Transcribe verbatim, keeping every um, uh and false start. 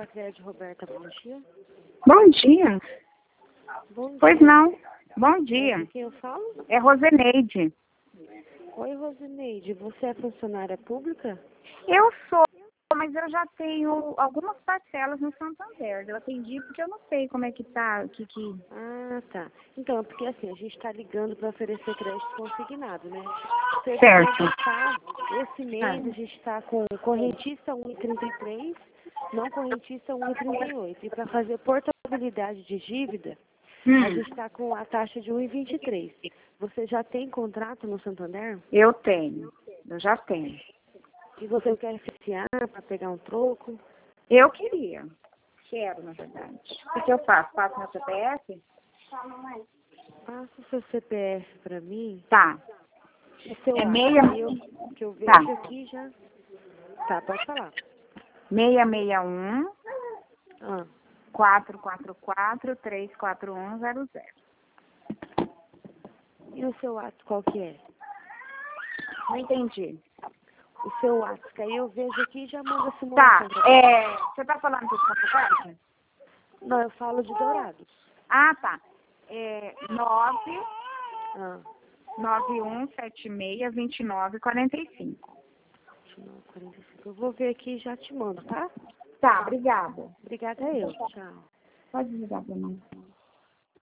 Sicredi, Roberta, bom dia. Bom dia. Bom dia. Pois não. Bom dia. Com quem eu falo? É Roseneide. Oi, Rosineide. Você é funcionária pública? Eu sou, mas eu já tenho algumas parcelas no Santander. Eu atendi porque eu não sei como é que tá, que que... Ah, tá. Então, é porque assim, a gente está ligando para oferecer crédito consignado, né? Você Certo. tá, esse mês a gente está com correntista um vírgula trinta e três, não correntista um vírgula trinta e oito. E para fazer portabilidade de dívida, a Hum, gente está com a taxa de um vírgula vinte e três. Você já tem contrato no Santander? eu tenho. Eu já tenho. E você quer financiar para pegar um troco? Eu queria. Quero, na verdade. O que eu faço? Faço meu C P F? Passa o seu C P F para mim. Tá. O seu É A, meia... aí eu, que eu vejo Tá. aqui já. Tá, pode falar. seis seis um, Ah, quatro quatro quatro, três quatro um zero zero. e o seu ato qual que é? Não entendi. O seu ato, que aí eu vejo aqui e já manda a Tá. simulação pra você. É... Você tá falando de Santander? Não, eu falo de Dourados. Ah, tá. É nove Ah, nove um sete seis, dois nove quatro cinco. vinte e nove, quarenta e cinco. Eu vou ver aqui e já te mando, tá? Tá, obrigada. Obrigada eu. Tchau. Pode ligar pra mim.